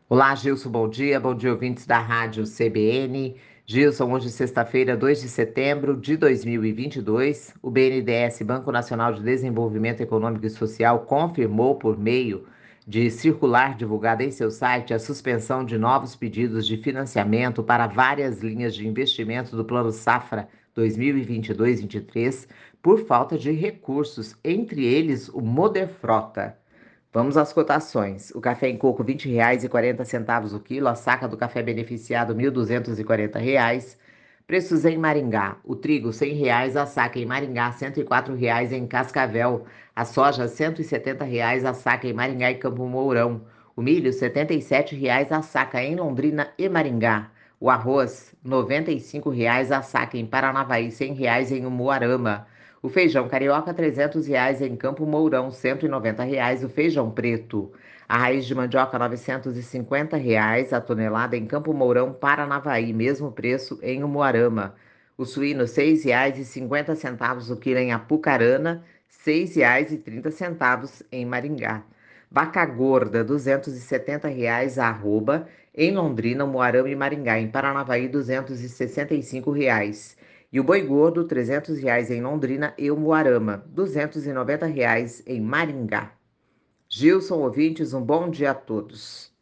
Olá, Gilson, bom dia, ouvintes da Rádio CBN. Gilson, hoje, sexta-feira, 2 de setembro de 2022, o BNDES, Banco Nacional de Desenvolvimento Econômico e Social, confirmou, por meio de circular divulgada em seu site, a suspensão de novos pedidos de financiamento para várias linhas de investimento do Plano Safra 2022-23, por falta de recursos, entre eles o Moderfrota. Vamos às cotações. O café em coco, R$ 20,40 o quilo. A saca do café beneficiado, R$ 1.240. Preços em Maringá. O trigo, R$ 100. A saca em Maringá, R$ 104 em Cascavel. A soja, R$ 170. A saca em Maringá e Campo Mourão. O milho, R$ 77 a saca em Londrina e Maringá. O arroz, R$ 95 a saca em Paranavaí, R$ 100 em Umuarama. O feijão carioca, R$ 300 em Campo Mourão, R$ 190 o feijão preto. A raiz de mandioca, R$ 950 a tonelada em Campo Mourão, Paranavaí, mesmo preço em Umuarama. O suíno, R$ 6,50 o quilo em Apucarana, R$ 6,30 em Maringá. Vaca gorda, R$ 270 a arroba, em Londrina, Umuarama e Maringá. Em Paranavaí, R$ 265. E o boi gordo, R$ 300 em Londrina e Umuarama, R$ 290 em Maringá. Gilson, ouvintes, um bom dia a todos.